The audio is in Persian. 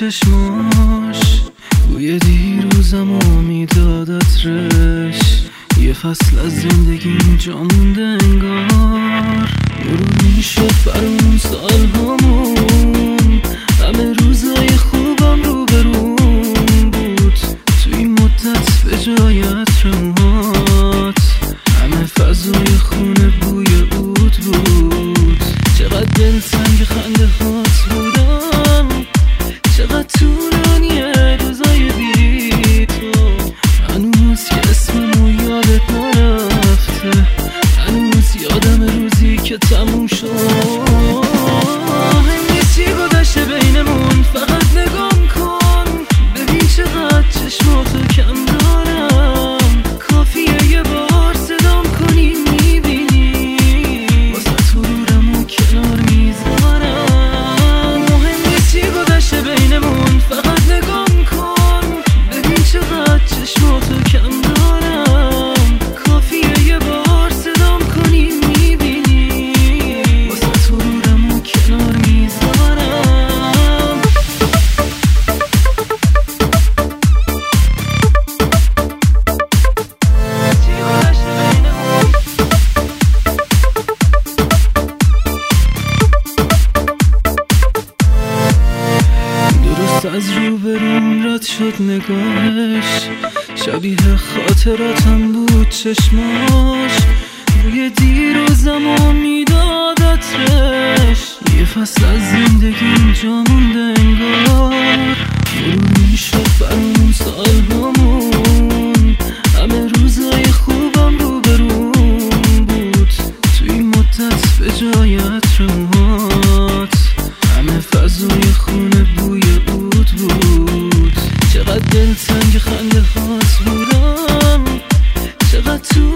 چشماش بوی دیروزم و میدادت رش. یه فصل از زندگیم جا مونده انگار، مرور میشد برامون سالهامون. همه روزای خوبم رو بروم بود، تو این مدت به جای عطرمات همه فضای خونه بوی عود بود. چقدر دلتنگ خنده هات بودم، چقدر طولانیه روزای بی تو. هنوز که اسممو یادت نرفته، هنوز یادم روزی که تموم شد. نیستی گذشته بینمون، فقط نگام کن ببین چقدر چشماتو کم دارم. کافیه یه بار صدام کنی میبینی، واسه غرورمو کنار میذارم. مهم نیستی گذشته بینمون، فقط نگام کن ببین چقدر چشماتو کم دارم. کافیه یه بار صدام کنی میبینی، واسه غرورمو کنار میذارم. درست از روبروم رد شد نگاهش، شبیه خاطراتم بود چشماش. روی دیروزم و میدادت رش. یه فصل از زندگیم جا مونده انگار، مرور میشد برامون سالهامون. همه روزای خوبم رو بروم بود، توی این مدت به جای عطرمات همه فضای خونه بوی عود بود. چقدر دلتنگ خنده هات بودم، چقدر